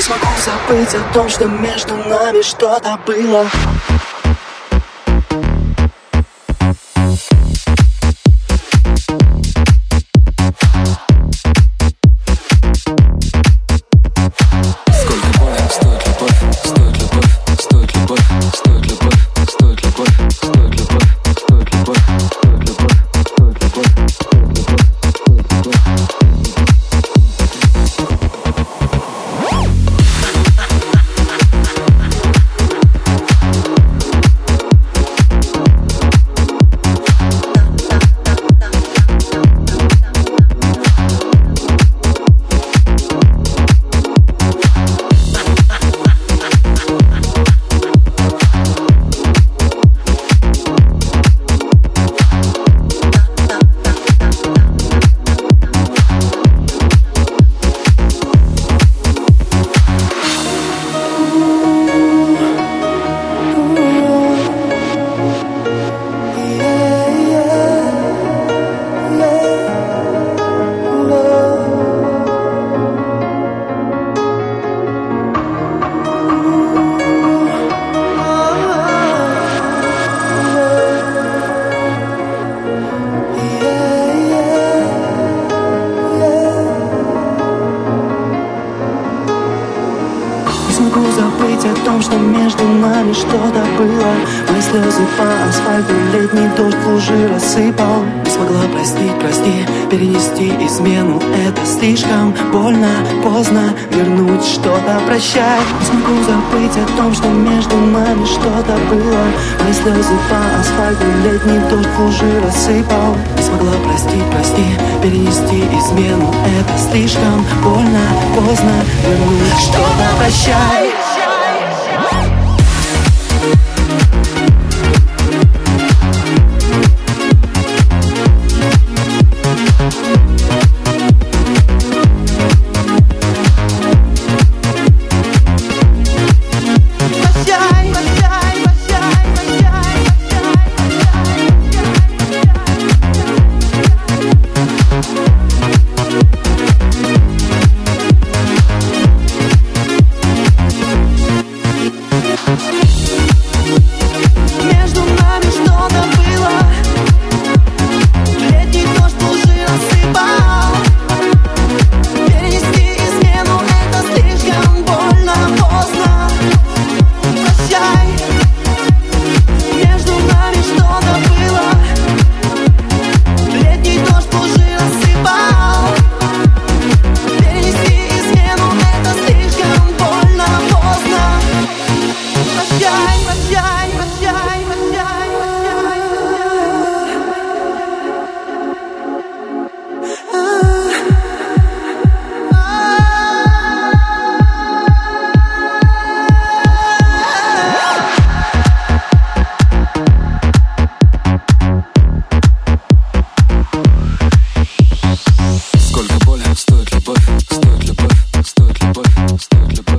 Не смогу забыть о том, что между нами что-то было. Не смогу забыть о том, что между нами что-то было. Мои слезы по асфальту летний дождь в лужи рассыпал. Не смогла простить, перенести измену. Это слишком больно, поздно вернуть что-то, прощай. Не смогу забыть о том, что между нами что-то было. Мои слезы по асфальту летний дождь в лужи рассыпал. Не смогла простить, перенести измену. Это слишком больно, поздно вернуть что-то, прощай. Стоит любовь, стоит любовь, стоит любовь.